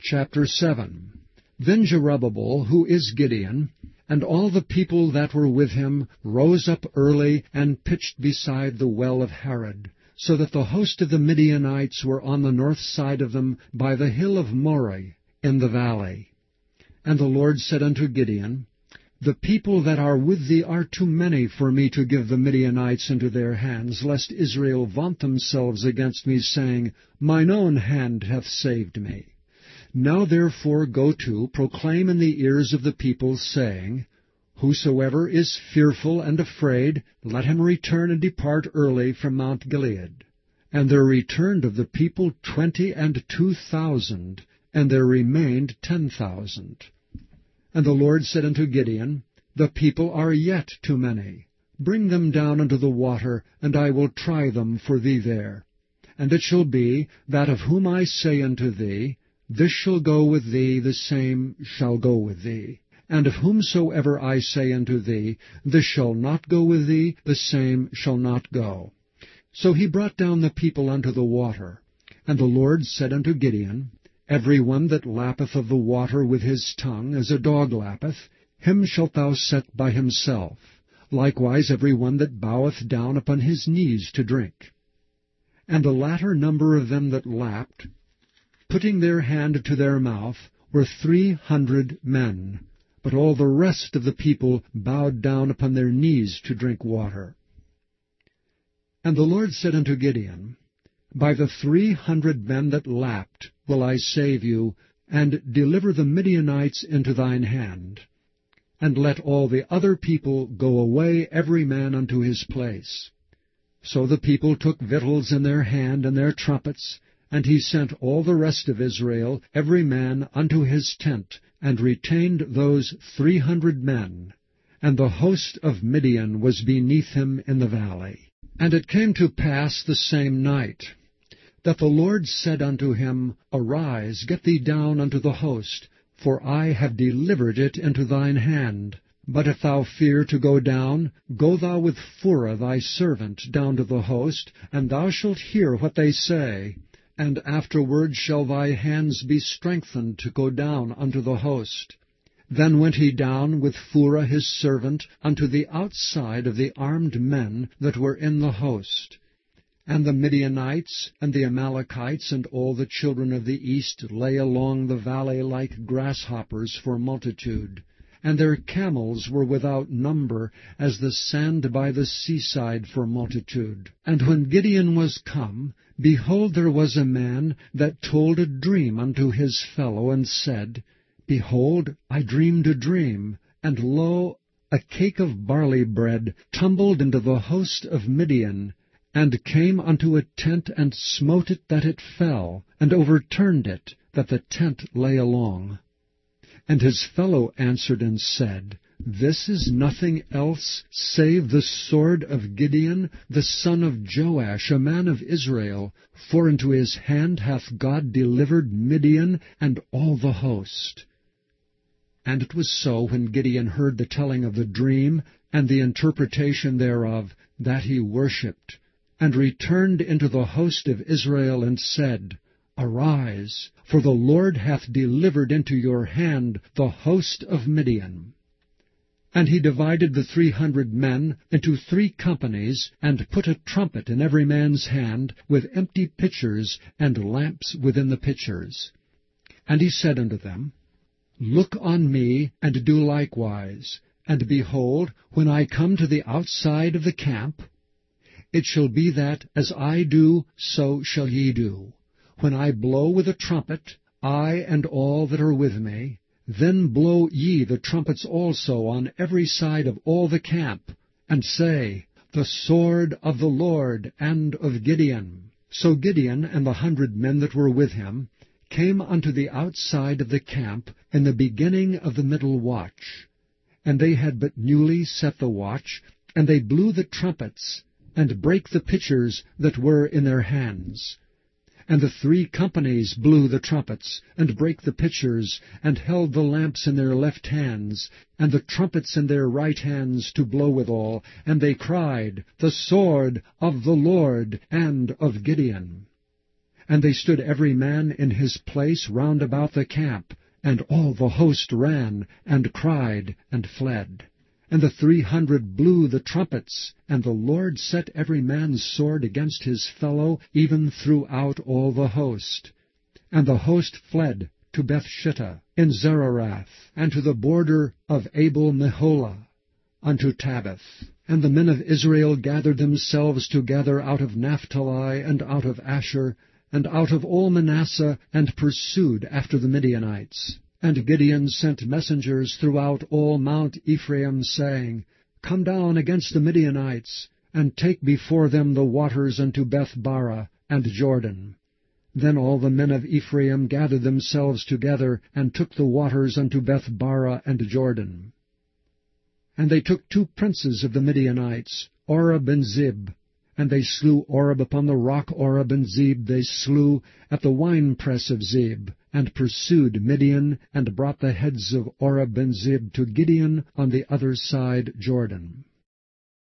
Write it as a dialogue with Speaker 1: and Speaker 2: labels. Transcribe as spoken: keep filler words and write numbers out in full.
Speaker 1: Chapter seven. Then Jerubbabel, who is Gideon, and all the people that were with him, rose up early, and pitched beside the well of Harod, so that the host of the Midianites were on the north side of them, by the hill of Moreh, in the valley. And the Lord said unto Gideon, The people that are with thee are too many for me to give the Midianites into their hands, lest Israel vaunt themselves against me, saying, Mine own hand hath saved me. Now therefore go to, proclaim in the ears of the people, saying, Whosoever is fearful and afraid, let him return and depart early from Mount Gilead. And there returned of the people twenty and two thousand, and there remained ten thousand. And the Lord said unto Gideon, The people are yet too many. Bring them down unto the water, and I will try them for thee there. And it shall be, that of whom I say unto thee, This shall go with thee, the same shall go with thee. And of whomsoever I say unto thee, This shall not go with thee, the same shall not go. So he brought down the people unto the water. And the Lord said unto Gideon, Every one that lappeth of the water with his tongue, as a dog lappeth, him shalt thou set by himself. Likewise every one that boweth down upon his knees to drink. And the latter number of them that lapped, putting their hand to their mouth, were three hundred men. But all the rest of the people bowed down upon their knees to drink water. And the Lord said unto Gideon, By the three hundred men that lapped will I save you, and deliver the Midianites into thine hand. And let all the other people go away every man unto his place. So the people took victuals in their hand and their trumpets, and he sent all the rest of Israel, every man unto his tent, and retained those three hundred men. And the host of Midian was beneath him in the valley. And it came to pass the same night, that the Lord said unto him, Arise, get thee down unto the host, for I have delivered it into thine hand. But if thou fear to go down, go thou with Phurah thy servant down to the host, and thou shalt hear what they say. And afterward shall thy hands be strengthened to go down unto the host. Then went he down with Phurah his servant unto the outside of the armed men that were in the host. And the Midianites, and the Amalekites, and all the children of the east lay along the valley like grasshoppers for multitude. And their camels were without number, as the sand by the seaside for multitude. And when Gideon was come, behold, there was a man that told a dream unto his fellow, and said, Behold, I dreamed a dream, and lo, a cake of barley bread tumbled into the host of Midian, and came unto a tent, and smote it that it fell, and overturned it, that the tent lay along. And his fellow answered and said, This is nothing else save the sword of Gideon, the son of Joash, a man of Israel, for into his hand hath God delivered Midian and all the host. And it was so, when Gideon heard the telling of the dream, and the interpretation thereof, that he worshipped, and returned into the host of Israel, and said, Arise, for the Lord hath delivered into your hand the host of Midian. And he divided the three hundred men into three companies, and put a trumpet in every man's hand, with empty pitchers, and lamps within the pitchers. And he said unto them, Look on me, and do likewise. And behold, when I come to the outside of the camp, it shall be that, as I do, so shall ye do. When I blow with a trumpet, I and all that are with me, then blow ye the trumpets also on every side of all the camp, and say, The sword of the Lord and of Gideon. So Gideon and the hundred men that were with him came unto the outside of the camp in the beginning of the middle watch. And they had but newly set the watch, and they blew the trumpets, and brake the pitchers that were in their hands. And the three companies blew the trumpets, and brake the pitchers, and held the lamps in their left hands, and the trumpets in their right hands to blow withal. And they cried, The sword of the Lord and of Gideon. And they stood every man in his place round about the camp, and all the host ran, and cried, and fled. And the three hundred blew the trumpets, and the Lord set every man's sword against his fellow, even throughout all the host. And the host fled to Bethshittah in Zererath, and to the border of Abel-Meholah, unto Tabbath. And the men of Israel gathered themselves together out of Naphtali, and out of Asher, and out of all Manasseh, and pursued after the Midianites. And Gideon sent messengers throughout all Mount Ephraim, saying, Come down against the Midianites, and take before them the waters unto Beth-barah and Jordan. Then all the men of Ephraim gathered themselves together, and took the waters unto Beth-barah and Jordan. And they took two princes of the Midianites, Oreb and Zeb. And they slew Oreb upon the rock Oreb, and Zeb they slew at the winepress of Zeb, and pursued Midian, and brought the heads of Oreb and Zeb to Gideon on the other side Jordan.